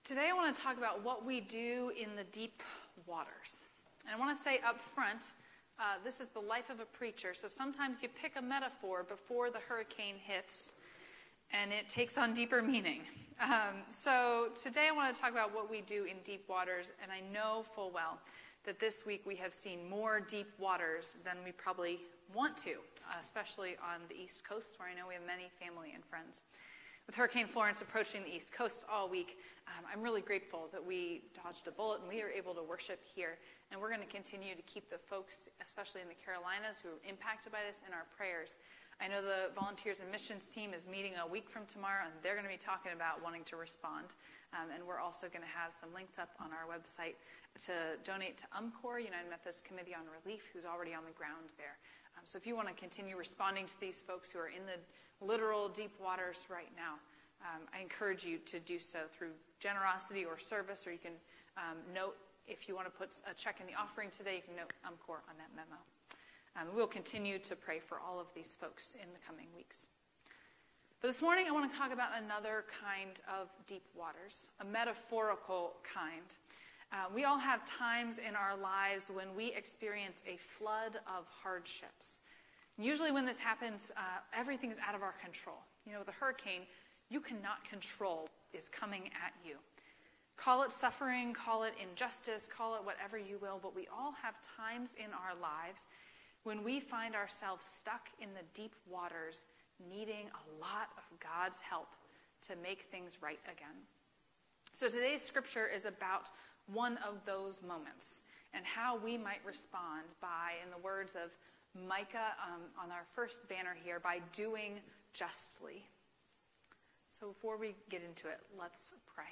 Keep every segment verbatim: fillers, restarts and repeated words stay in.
Today I want to talk about what we do in the deep waters. And I want to say up front, uh, this is the life of a preacher, so sometimes you pick a metaphor before the hurricane hits, and it takes on deeper meaning. Um, so today I want to talk about what we do in deep waters, and I know full well that this week we have seen more deep waters than we probably want to, especially on the East Coast, where I know we have many family and friends. With Hurricane Florence approaching the East Coast all week, um, I'm really grateful that we dodged a bullet and we are able to worship here. And we're going to continue to keep the folks, especially in the Carolinas, who are impacted by this, in our prayers. I know the Volunteers and Missions team is meeting a week from tomorrow, and they're going to be talking about wanting to respond. Um, and we're also going to have some links up on our website to donate to UMCOR, United Methodist Committee on Relief, who's already on the ground there. Um, so if you want to continue responding to these folks who are in the literal deep waters right now, um, I encourage you to do so through generosity or service, or you can um, note, if you want to put a check in the offering today, you can note UMCOR on that memo. Um, we'll continue to pray for all of these folks in the coming weeks. But this morning I want to talk about another kind of deep waters, a metaphorical kind. Uh, we all have times in our lives when we experience a flood of hardships. Usually when this happens, uh, everything is out of our control. You know, with a hurricane, you cannot control what is coming at you. Call it suffering, call it injustice, call it whatever you will, but we all have times in our lives when we find ourselves stuck in the deep waters, needing a lot of God's help to make things right again. So today's scripture is about one of those moments and how we might respond by, in the words of Micah um, on our first banner here, by doing justly. So before we get into it, let's pray.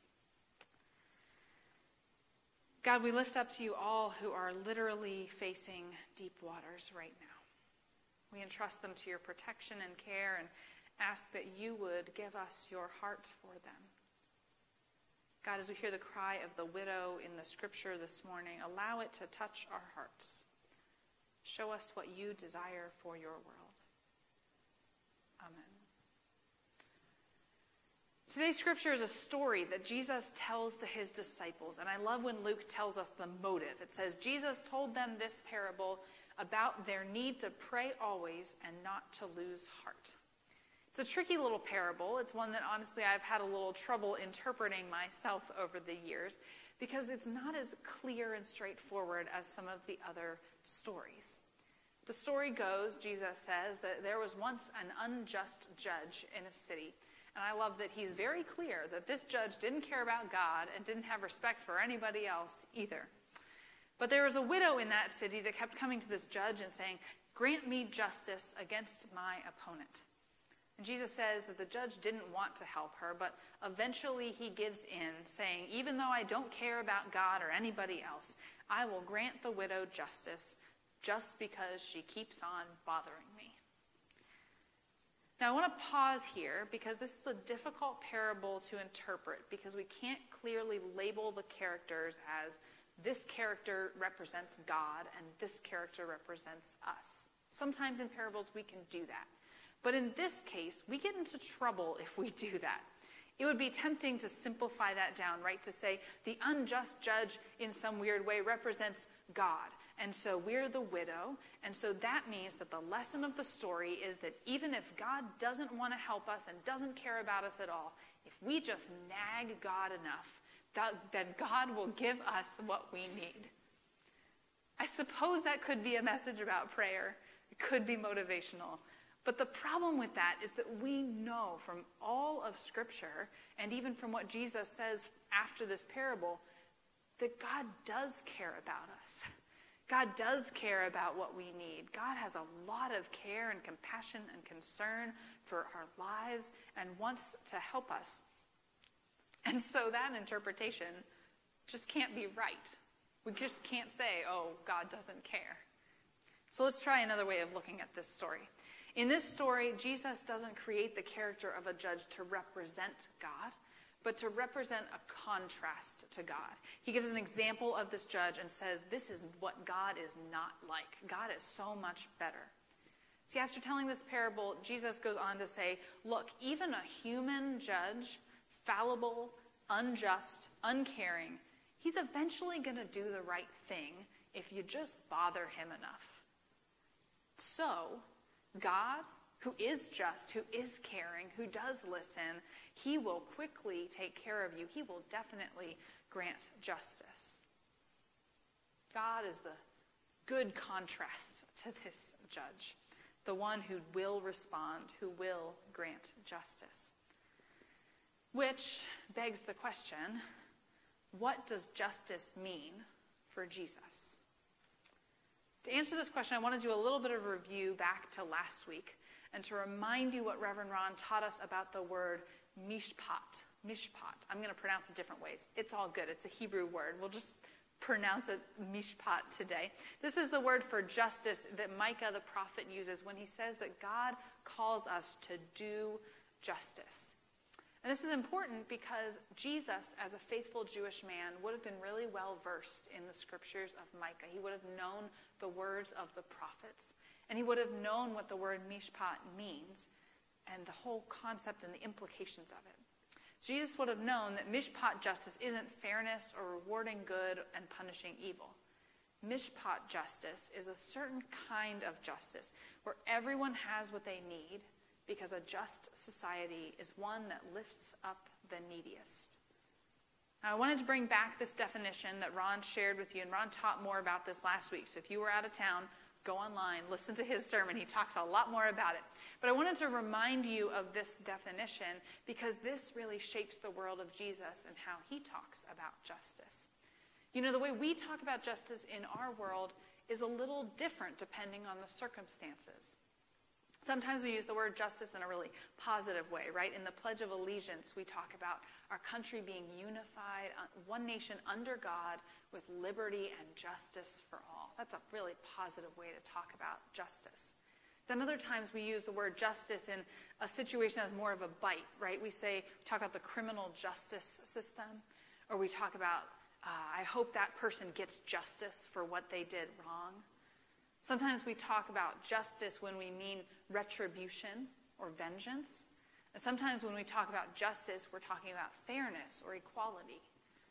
God, we lift up to you all who are literally facing deep waters right now. We entrust them to your protection and care and ask that you would give us your heart for them. God, as we hear the cry of the widow in the scripture this morning, allow it to touch our hearts. Show us what you desire for your world. Amen. Today's scripture is a story that Jesus tells to his disciples, and I love when Luke tells us the motive. It says, Jesus told them this parable about their need to pray always and not to lose heart. It's a tricky little parable. It's one that honestly I've had a little trouble interpreting myself over the years because it's not as clear and straightforward as some of the other stories. The story goes, Jesus says, that there was once an unjust judge in a city. And I love that he's very clear that this judge didn't care about God and didn't have respect for anybody else either. But there was a widow in that city that kept coming to this judge and saying, "Grant me justice against my opponent." And Jesus says that the judge didn't want to help her, but eventually he gives in, saying, "Even though I don't care about God or anybody else, I will grant the widow justice just because she keeps on bothering me." Now I want to pause here because this is a difficult parable to interpret because we can't clearly label the characters as this character represents God and this character represents us. Sometimes in parables we can do that. But in this case, we get into trouble if we do that. It would be tempting to simplify that down, right? To say the unjust judge in some weird way represents God. And so we're the widow. And so that means that the lesson of the story is that even if God doesn't want to help us and doesn't care about us at all, if we just nag God enough, that, then God will give us what we need. I suppose that could be a message about prayer. It could be motivational. But the problem with that is that we know from all of Scripture, and even from what Jesus says after this parable, that God does care about us. God does care about what we need. God has a lot of care and compassion and concern for our lives and wants to help us. And so that interpretation just can't be right. We just can't say, oh, God doesn't care. So let's try another way of looking at this story. In this story, Jesus doesn't create the character of a judge to represent God, but to represent a contrast to God. He gives an example of this judge and says, this is what God is not like. God is so much better. See, after telling this parable, Jesus goes on to say, look, even a human judge, fallible, unjust, uncaring, he's eventually going to do the right thing if you just bother him enough. So, God, who is just, who is caring, who does listen, he will quickly take care of you. He will definitely grant justice. God is the good contrast to this judge, the one who will respond, who will grant justice. Which begs the question, what does justice mean for Jesus? To answer this question, I want to do a little bit of a review back to last week and to remind you what Reverend Ron taught us about the word mishpat. Mishpat. I'm going to pronounce it different ways. It's all good. It's a Hebrew word. We'll just pronounce it mishpat today. This is the word for justice that Micah the prophet uses when he says that God calls us to do justice. And this is important because Jesus, as a faithful Jewish man, would have been really well versed in the scriptures of Micah. He would have known the words of the prophets, and he would have known what the word mishpat means and the whole concept and the implications of it. Jesus would have known that mishpat justice isn't fairness or rewarding good and punishing evil. Mishpat justice is a certain kind of justice where everyone has what they need because a just society is one that lifts up the neediest. Now, I wanted to bring back this definition that Ron shared with you, and Ron taught more about this last week. So if you were out of town, go online, listen to his sermon. He talks a lot more about it. But I wanted to remind you of this definition because this really shapes the world of Jesus and how he talks about justice. You know, the way we talk about justice in our world is a little different depending on the circumstances. Sometimes we use the word justice in a really positive way, right? In the Pledge of Allegiance, we talk about our country being unified, one nation under God, with liberty and justice for all. That's a really positive way to talk about justice. Then other times we use the word justice in a situation as more of a bite, right? We say, we talk about the criminal justice system, or we talk about, uh, I hope that person gets justice for what they did wrong. Sometimes we talk about justice when we mean retribution or vengeance. And sometimes when we talk about justice, we're talking about fairness or equality.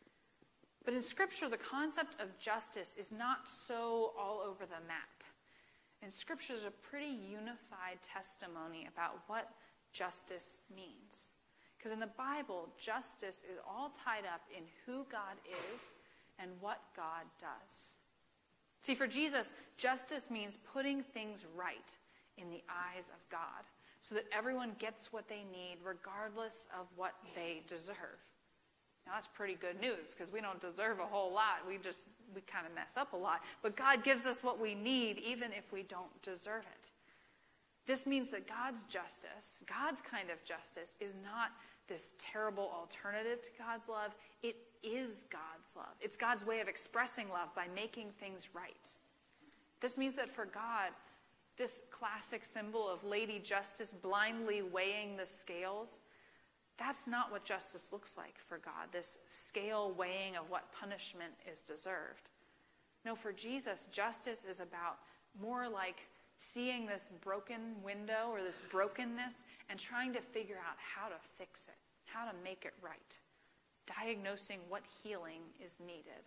But in Scripture, the concept of justice is not so all over the map. And Scripture is a pretty unified testimony about what justice means. Because in the Bible, justice is all tied up in who God is and what God does. See, for Jesus, justice means putting things right in the eyes of God so that everyone gets what they need regardless of what they deserve. Now, that's pretty good news because we don't deserve a whole lot. We just, we kind of mess up a lot. But God gives us what we need even if we don't deserve it. This means that God's justice, God's kind of justice, is not this terrible alternative to God's love. It is God's love. It's God's way of expressing love by making things right. This means that for God, this classic symbol of Lady Justice blindly weighing the scales, that's not what justice looks like for God, this scale weighing of what punishment is deserved. No, for Jesus, justice is about more like seeing this broken window or this brokenness and trying to figure out how to fix it, how to make it right, diagnosing what healing is needed.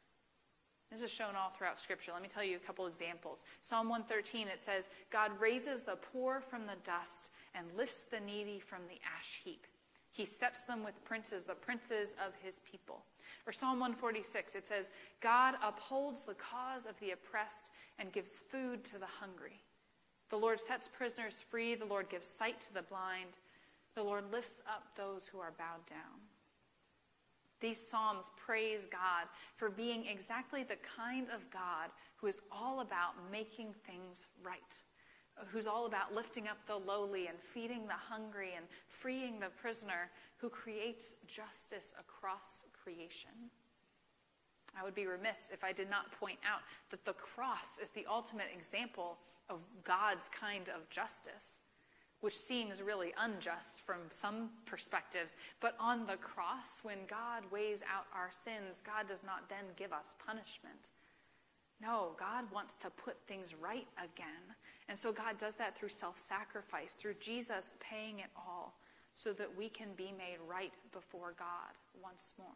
This is shown all throughout Scripture. Let me tell you a couple examples. Psalm one thirteen, it says, God raises the poor from the dust and lifts the needy from the ash heap. He sets them with princes, the princes of his people. Or Psalm one forty-six, it says, God upholds the cause of the oppressed and gives food to the hungry. The Lord sets prisoners free. The Lord gives sight to the blind. The Lord lifts up those who are bowed down. These psalms praise God for being exactly the kind of God who is all about making things right, who's all about lifting up the lowly and feeding the hungry and freeing the prisoner, who creates justice across creation. I would be remiss if I did not point out that the cross is the ultimate example of God's kind of justice, which seems really unjust from some perspectives. But on the cross, when God weighs out our sins, God does not then give us punishment. No, God wants to put things right again. And so God does that through self-sacrifice, through Jesus paying it all, so that we can be made right before God once more.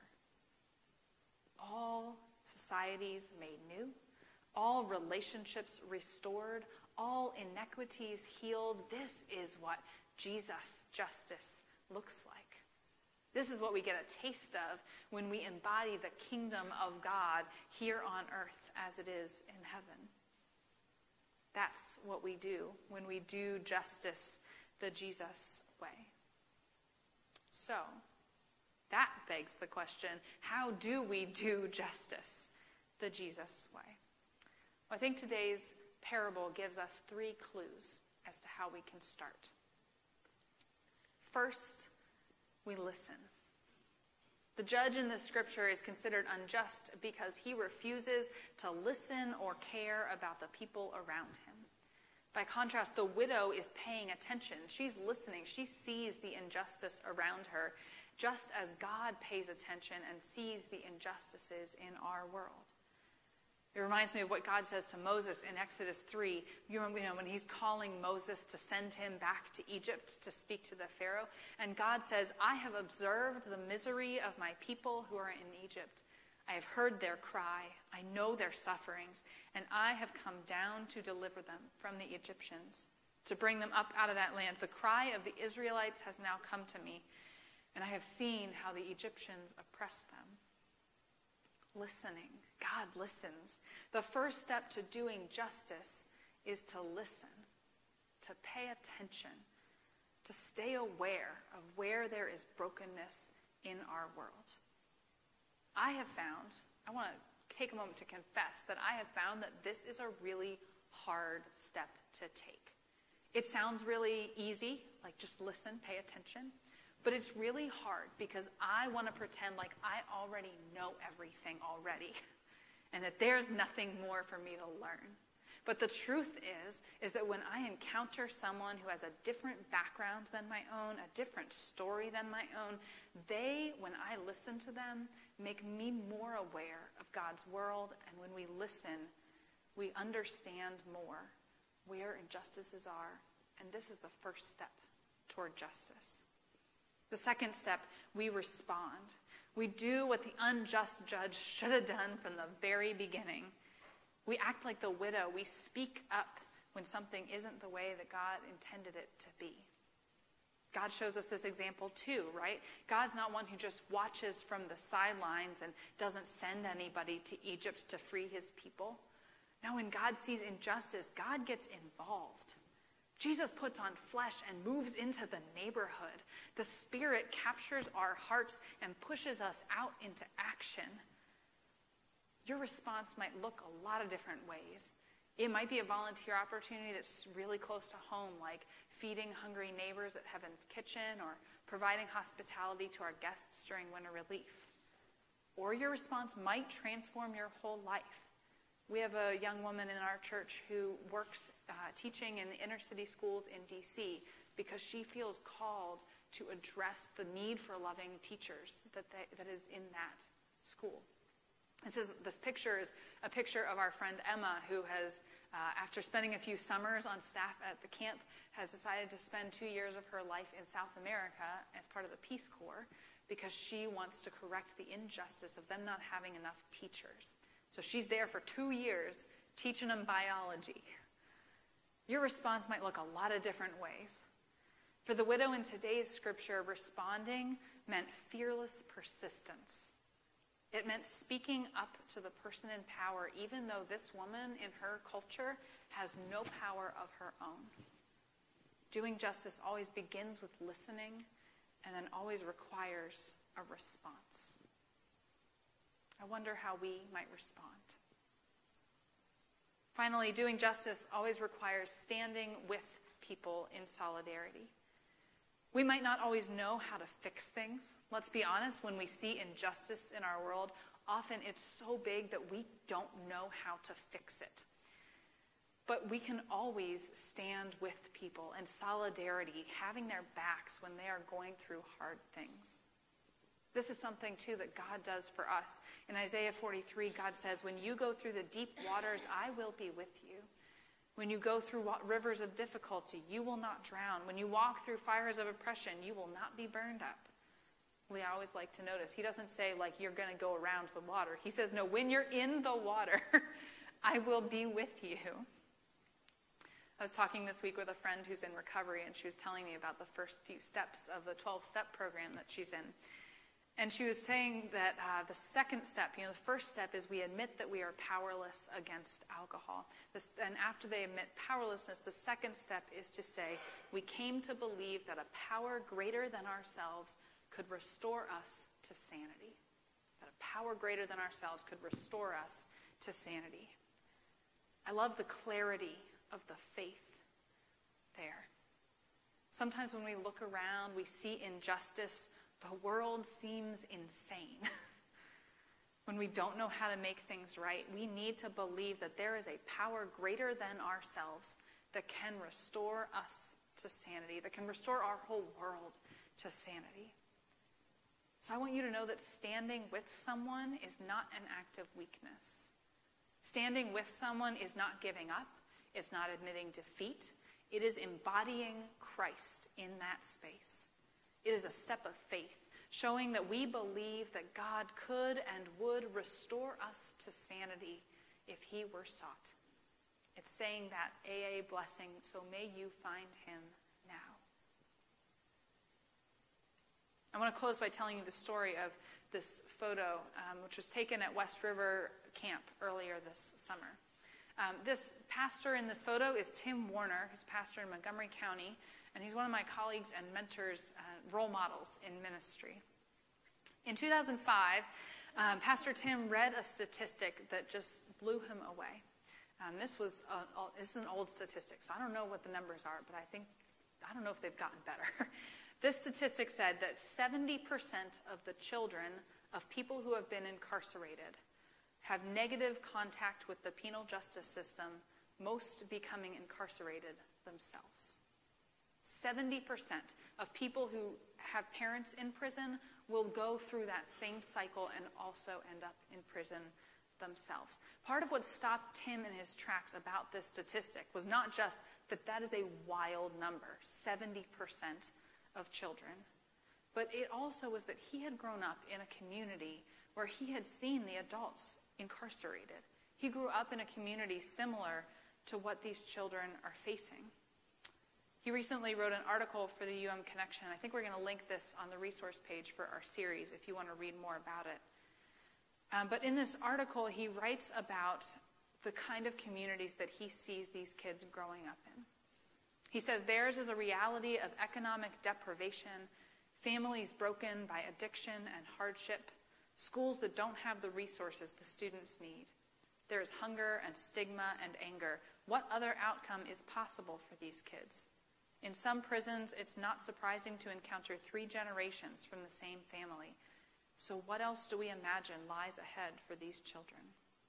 All societies made new, all relationships restored, all inequities healed. This is what Jesus' justice looks like. This is what we get a taste of when we embody the kingdom of God here on earth as it is in heaven. That's what we do when we do justice the Jesus way. So, that begs the question, how do we do justice the Jesus way? Well, I think today's parable gives us three clues as to how we can start. First, we listen. The judge in the scripture is considered unjust because he refuses to listen or care about the people around him. By contrast, the widow is paying attention. She's listening. She sees the injustice around her, just as God pays attention and sees the injustices in our world. It reminds me of what God says to Moses in Exodus three. You know, when he's calling Moses to send him back to Egypt to speak to the Pharaoh. And God says, I have observed the misery of my people who are in Egypt. I have heard their cry. I know their sufferings. And I have come down to deliver them from the Egyptians, to bring them up out of that land. The cry of the Israelites has now come to me, and I have seen how the Egyptians oppress them. Listening. God listens. The first step to doing justice is to listen, to pay attention, to stay aware of where there is brokenness in our world. I have found, I want to take a moment to confess that I have found that this is a really hard step to take. It sounds really easy, like just listen, pay attention. But it's really hard because I want to pretend like I already know everything already and that there's nothing more for me to learn. But the truth is, is that when I encounter someone who has a different background than my own, a different story than my own, they, when I listen to them, make me more aware of God's world. And when we listen, we understand more where injustices are. And this is the first step toward justice. The second step, we respond. We do what the unjust judge should have done from the very beginning. We act like the widow. We speak up when something isn't the way that God intended it to be. God shows us this example too, right? God's not one who just watches from the sidelines and doesn't send anybody to Egypt to free his people. No, when God sees injustice, God gets involved. Jesus puts on flesh and moves into the neighborhood. The Spirit captures our hearts and pushes us out into action. Your response might look a lot of different ways. It might be a volunteer opportunity that's really close to home, like feeding hungry neighbors at Heaven's Kitchen or providing hospitality to our guests during winter relief. Or your response might transform your whole life. We have a young woman in our church who works uh, teaching in the inner city schools in D C because she feels called to address the need for loving teachers that, they, that is in that school. This, is, this picture is a picture of our friend Emma, who has, uh, after spending a few summers on staff at the camp, has decided to spend two years of her life in South America as part of the Peace Corps because she wants to correct the injustice of them not having enough teachers. So she's there for two years teaching them biology. Your response might look a lot of different ways. For the widow in today's scripture, responding meant fearless persistence. It meant speaking up to the person in power, even though this woman in her culture has no power of her own. Doing justice always begins with listening and then always requires a response. I wonder how we might respond. Finally, doing justice always requires standing with people in solidarity. We might not always know how to fix things. Let's be honest, when we see injustice in our world, often it's so big that we don't know how to fix it. But we can always stand with people in solidarity, having their backs when they are going through hard things. This is something, too, that God does for us. In Isaiah forty-three, God says, when you go through the deep waters, I will be with you. When you go through rivers of difficulty, you will not drown. When you walk through fires of oppression, you will not be burned up. We always like to notice. He doesn't say, like, you're going to go around the water. He says, no, when you're in the water, I will be with you. I was talking this week with a friend who's in recovery, and she was telling me about the first few steps of the twelve-step program that she's in. And she was saying that uh, the second step, you know, the first step is we admit that we are powerless against alcohol. This, and after they admit powerlessness, the second step is to say, we came to believe that a power greater than ourselves could restore us to sanity. That a power greater than ourselves could restore us to sanity. I love the clarity of the faith there. Sometimes when we look around, we see injustice. The world seems insane. When we don't know how to make things right, we need to believe that there is a power greater than ourselves that can restore us to sanity, that can restore our whole world to sanity. So I want you to know that standing with someone is not an act of weakness. Standing with someone is not giving up. It's not admitting defeat. It is embodying Christ in that space. It is a step of faith, showing that we believe that God could and would restore us to sanity if he were sought. It's saying that A A blessing, so may you find him now. I want to close by telling you the story of this photo, um, which was taken at West River Camp earlier this summer. Um, this pastor in this photo is Tim Warner, who's pastor in Montgomery County, and he's one of my colleagues and mentors, uh, role models in ministry. In two thousand five, um, Pastor Tim read a statistic that just blew him away. Um, this was a, a, this is an old statistic, so I don't know what the numbers are, but I think I don't know if they've gotten better. This statistic said that seventy percent of the children of people who have been incarcerated have negative contact with the penal justice system, most becoming incarcerated themselves. seventy percent of people who have parents in prison will go through that same cycle and also end up in prison themselves. Part of what stopped Tim in his tracks about this statistic was not just that that is a wild number, seventy percent of children, but it also was that he had grown up in a community where he had seen the adults incarcerated. He grew up in a community similar to what these children are facing. He recently wrote an article for the U M Connection. I think we're going to link this on the resource page for our series if you want to read more about it. Um, but in this article, he writes about the kind of communities that he sees these kids growing up in. He says theirs is a reality of economic deprivation, families broken by addiction and hardship, schools that don't have the resources the students need. There is hunger and stigma and anger. What other outcome is possible for these kids? In some prisons, it's not surprising to encounter three generations from the same family. So what else do we imagine lies ahead for these children?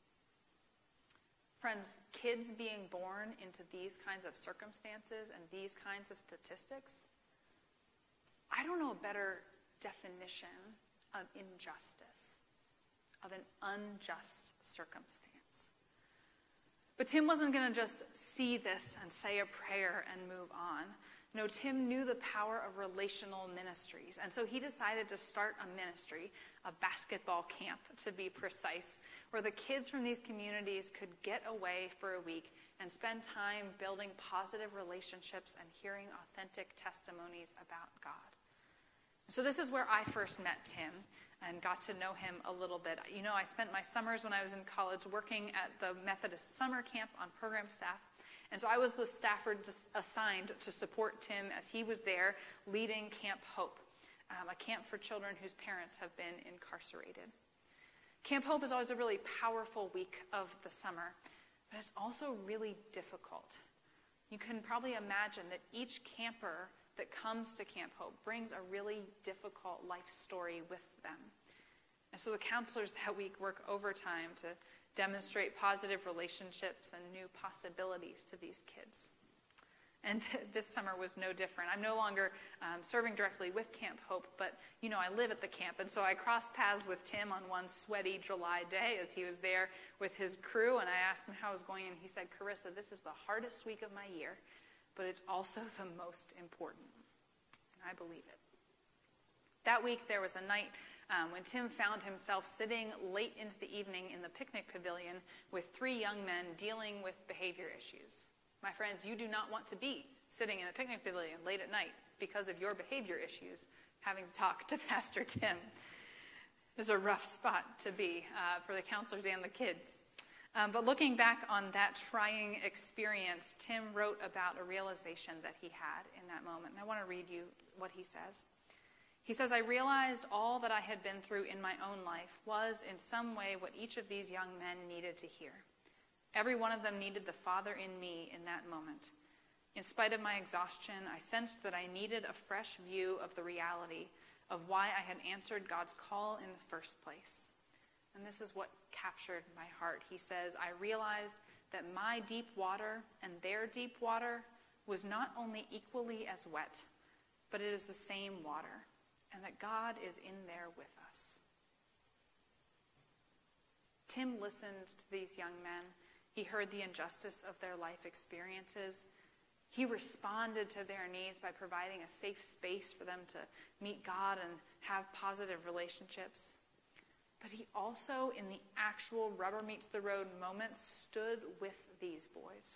Friends, kids being born into these kinds of circumstances and these kinds of statistics, I don't know a better definition of injustice, of an unjust circumstance. But Tim wasn't going to just see this and say a prayer and move on. No, Tim knew the power of relational ministries, and so he decided to start a ministry, a basketball camp to be precise, where the kids from these communities could get away for a week and spend time building positive relationships and hearing authentic testimonies about God. So this is where I first met Tim and got to know him a little bit. You know, I spent my summers when I was in college working at the Methodist summer camp on program staff. And so I was the staffer assigned to support Tim as he was there leading Camp Hope, um, a camp for children whose parents have been incarcerated. Camp Hope is always a really powerful week of the summer, but it's also really difficult. You can probably imagine that each camper that comes to Camp Hope brings a really difficult life story with them. And so the counselors that week work overtime to demonstrate positive relationships and new possibilities to these kids. And th- this summer was no different. I'm no longer um, serving directly with Camp Hope, but, you know, I live at the camp. And so I crossed paths with Tim on one sweaty July day as he was there with his crew. And I asked him how it was going. And he said, Carissa, this is the hardest week of my year, but it's also the most important. And I believe it. That week, there was a night um, when Tim found himself sitting late into the evening in the picnic pavilion with three young men dealing with behavior issues. My friends, you do not want to be sitting in a picnic pavilion late at night because of your behavior issues, having to talk to Pastor Tim. It's a rough spot to be uh, for the counselors and the kids. Um, but looking back on that trying experience, Tim wrote about a realization that he had in that moment. And I want to read you what he says. He says, I realized all that I had been through in my own life was in some way what each of these young men needed to hear. Every one of them needed the Father in me in that moment. In spite of my exhaustion, I sensed that I needed a fresh view of the reality of why I had answered God's call in the first place. And this is what captured my heart. He says, I realized that my deep water and their deep water was not only equally as wet, but it is the same water, and that God is in there with us. Tim listened to these young men. He heard the injustice of their life experiences. He responded to their needs by providing a safe space for them to meet God and have positive relationships. But he also, in the actual rubber meets the road moments, stood with these boys.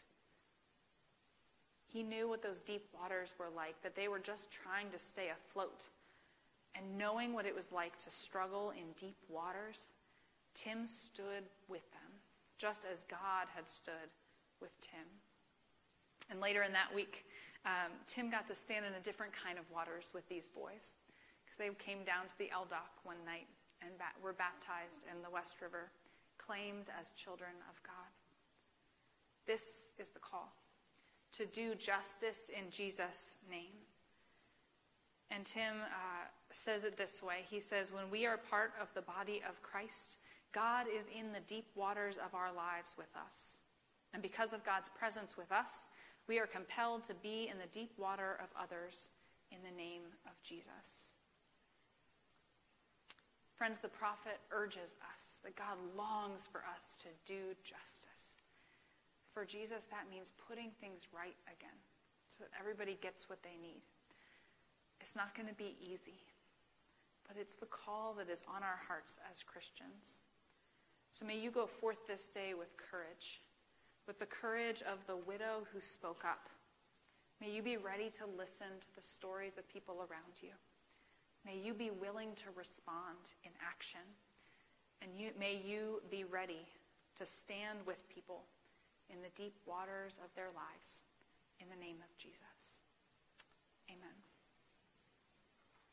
He knew what those deep waters were like, that they were just trying to stay afloat. And knowing what it was like to struggle in deep waters, Tim stood with them, just as God had stood with Tim. And later in that week, um, Tim got to stand in a different kind of waters with these boys, because they came down to the L D O C one night and ba- were baptized in the West River, claimed as children of God. This is the call, to do justice in Jesus' name. And Tim uh, says it this way. He says, when we are part of the body of Christ, God is in the deep waters of our lives with us. And because of God's presence with us, we are compelled to be in the deep water of others in the name of Jesus. Friends, the prophet urges us that God longs for us to do justice. For Jesus, that means putting things right again so that everybody gets what they need. It's not going to be easy, but it's the call that is on our hearts as Christians. So may you go forth this day with courage, with the courage of the widow who spoke up. May you be ready to listen to the stories of people around you. May you be willing to respond in action. And you, may you be ready to stand with people in the deep waters of their lives in the name of Jesus. Amen.